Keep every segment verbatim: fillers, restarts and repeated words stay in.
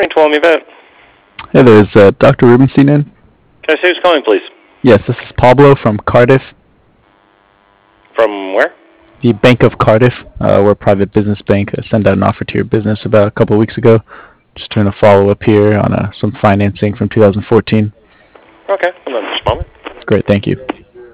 morning, Twelve Me Vet. Hey there, is uh, Doctor Rubenstein in? Can I say who's calling, please? Yes, this is Pablo from Cardiff, From where? the Bank of Cardiff. Uh, we're a private business bank. I sent out an offer to your business about a couple of weeks ago. Just doing a follow up here on uh, some financing from two thousand fourteen. Okay, hold on just a moment. Great, thank you.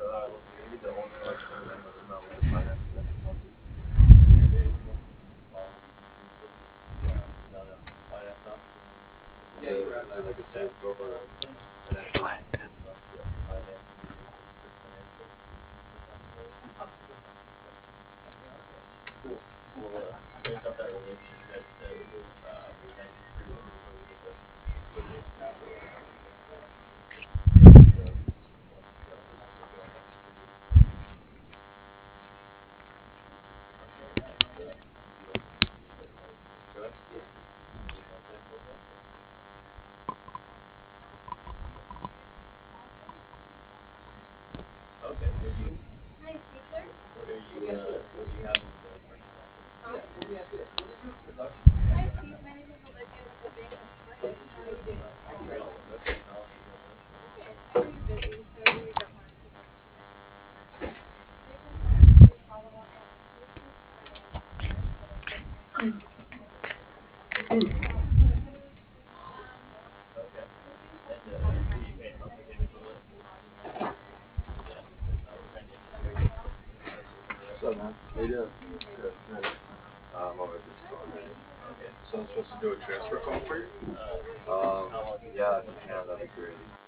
What's up, man? How you doing? Good. Good. Uh, I'm over at the store, man. Okay. So I'm supposed to do a transfer call for you? Um, yeah, if you can, that'd be great.